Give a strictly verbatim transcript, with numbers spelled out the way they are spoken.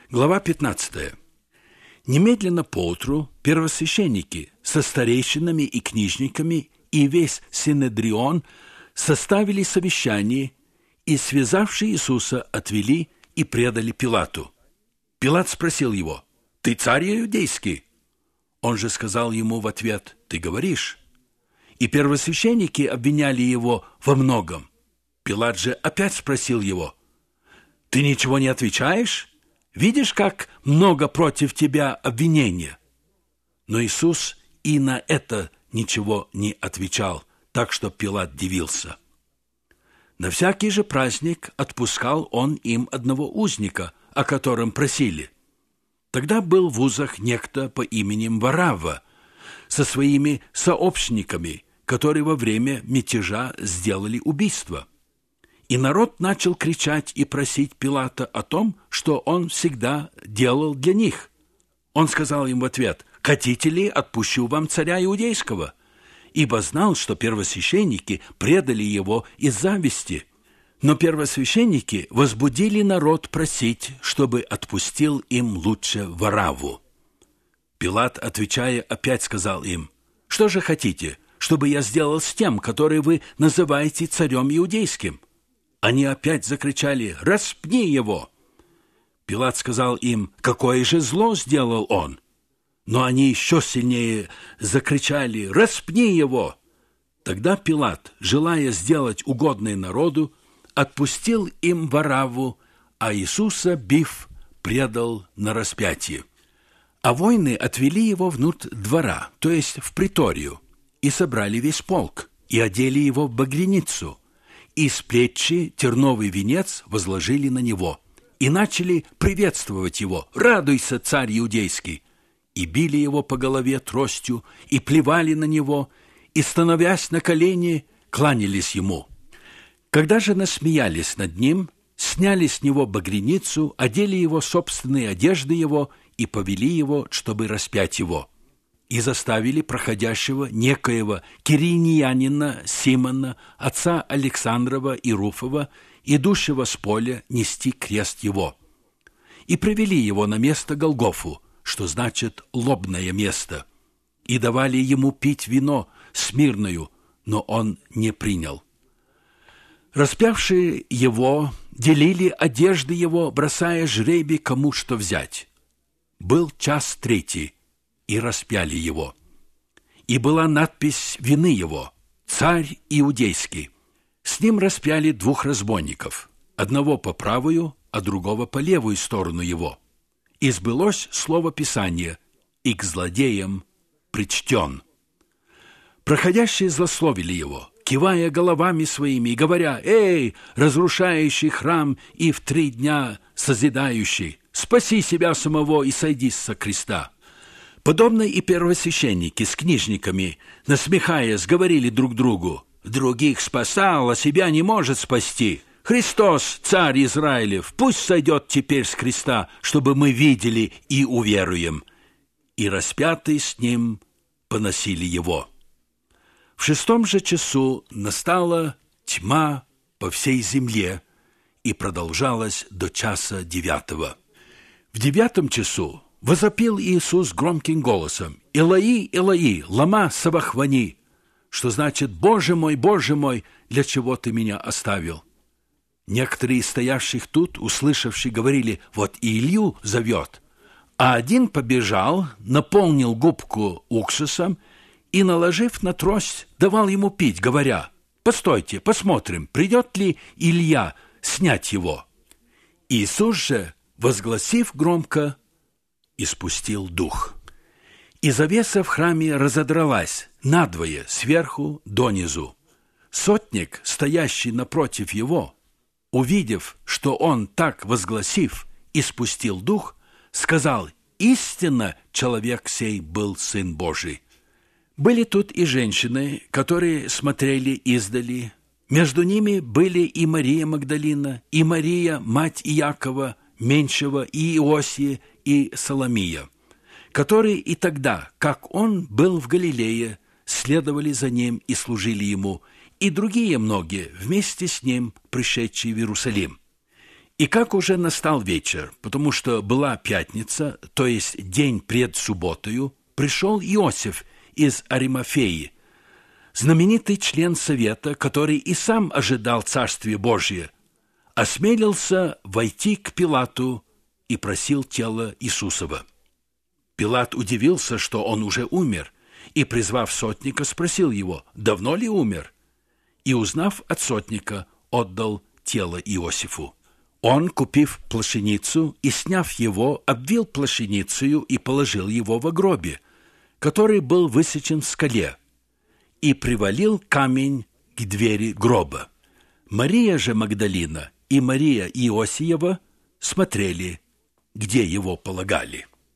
Глава пятнадцатая. Немедленно поутру первосвященники со старейшинами и книжниками и весь Синедрион составили совещание и, связавши Иисуса, отвели и предали Пилату. Пилат спросил его: «Ты царь иудейский?» Он же сказал ему в ответ: «Ты говоришь». И первосвященники обвиняли его во многом. Пилат же опять спросил его: «Ты ничего не отвечаешь? Видишь, как много против тебя обвинения?» Но Иисус и на это ничего не отвечал, так что Пилат дивился. На всякий же праздник отпускал он им одного узника, о котором просили. Тогда был в узах некто по имени Варавва со своими сообщниками, которые во время мятежа сделали убийство. И народ начал кричать и просить Пилата о том, что он всегда делал для них. Он сказал им в ответ: «Хотите ли, отпущу вам царя иудейского?» Ибо знал, что первосвященники предали его из зависти. Но первосвященники возбудили народ просить, чтобы отпустил им лучше Варавву. Пилат, отвечая, опять сказал им: «Что же хотите, чтобы я сделал с тем, который вы называете царем иудейским?» Они опять закричали: «Распни его!» Пилат сказал им: «Какое же зло сделал он?» Но они еще сильнее закричали: «Распни его!» Тогда Пилат, желая сделать угодное народу, отпустил им Варавву, а Иисуса, бив, предал на распятие. А воины отвели его внутрь двора, то есть в приторию, и собрали весь полк, и одели его в багряницу, и с плечи терновый венец возложили на него, и начали приветствовать его: «Радуйся, царь иудейский!» И били его по голове тростью, и плевали на него, и, становясь на колени, кланялись ему. Когда же насмеялись над ним, сняли с него багряницу, одели его собственные одежды его и повели его, чтобы распять его. И заставили проходящего некоего кириньянина Симона, отца Александрова и Руфова, идущего с поля, нести крест его. И привели его на место Голгофу, что значит «лобное место», и давали ему пить вино смирною, но он не принял. Распявшие его делили одежды его, бросая жребий, кому что взять. Был час третий, и распяли его. И была надпись вины его: «Царь иудейский». С ним распяли двух разбойников, одного по правую, а другого по левую сторону его. И сбылось слово Писания: «И к злодеям причтен». Проходящие злословили его, кивая головами своими и говоря: «Эй, разрушающий храм и в три дня созидающий, спаси себя самого и сойди со креста». Подобно и первосвященники с книжниками, насмехаясь, говорили друг другу: «Других спасал, а себя не может спасти. Христос, царь Израилев, пусть сойдет теперь с креста, чтобы мы видели и уверуем». И распятый с ним поносили его. В шестом же часу настала тьма по всей земле и продолжалась до часа девятого. В девятом часу возопил Иисус громким голосом: «Илои, Илои, лама савахвани», что значит: «Боже мой, Боже мой, для чего ты меня оставил?» Некоторые из стоявших тут, услышавшие, говорили: «Вот и Илью зовет». А один побежал, наполнил губку уксусом и, наложив на трость, давал ему пить, говоря: «Постойте, посмотрим, придет ли Илья снять его». Иисус же, возгласив громко, испустил дух. И завеса в храме разодралась надвое, сверху донизу. Сотник, стоящий напротив его, увидев, что он, так возгласив, испустил дух, сказал: «Истинно человек сей был Сын Божий». Были тут и женщины, которые смотрели издали. Между ними были и Мария Магдалина, и Мария, мать Иакова, меньшего, и Иосия, и Соломия, которые и тогда, как он был в Галилее, следовали за ним и служили ему, и другие многие вместе с ним, пришедшие в Иерусалим. И как уже настал вечер, потому что была пятница, то есть день пред субботою, пришел Иосиф из Аримафеи, знаменитый член совета, который и сам ожидал Царствия Божия, осмелился войти к Пилату и просил тело Иисусова. Пилат удивился, что он уже умер, и, призвав сотника, спросил его, давно ли умер, и, узнав от сотника, отдал тело Иосифу. Он, купив плашеницу и сняв его, обвил плашеницею и положил его во гробе, который был высечен в скале, и привалил камень к двери гроба. Мария же Магдалина и Мария Иосиева смотрели, где его полагали.